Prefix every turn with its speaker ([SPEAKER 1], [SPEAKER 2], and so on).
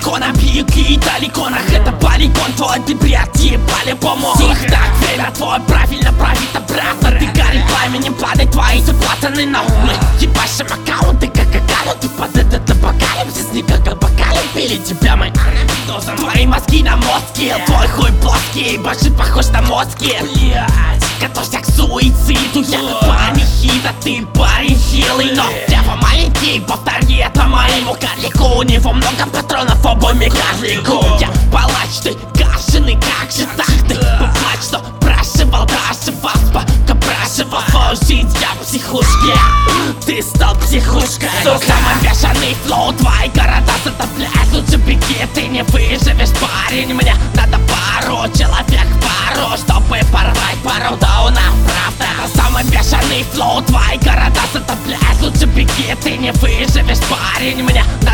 [SPEAKER 1] дракона, пики и далеконах. Это полигон, твой ты приятель по-любому. Так, время твое правильно правит обратно. Ты горит пламенем, падает твои заплатаны. Но мы ебашим аккаунты, как аккаунты. Под этот апокалипсис, не как апокалипсис. Пили тебя мы твои мозги на мозги, твой хуй плоский, больше похож на мозги. Блять, готовься к суициду, я панихид, а ты парень хилый. Но дева маленький, повтори это моему карлику. У него много патронов, обойми карлику. Я палач, ты кашиный, как же так ты? Поплачь, что прошивал даже вас, пока проживал свою жизнь, я в психушке. Ты стал психушкой. Самый бешеный флоу, твои города затопляют. Лучше беги, ты не выживешь, парень. Мне надо пару, человек пару, чтобы порвать пару даунов, правда. Самый бешеный флоу, твои города затопляют. Лучше беги, ты не выживешь, парень. Мне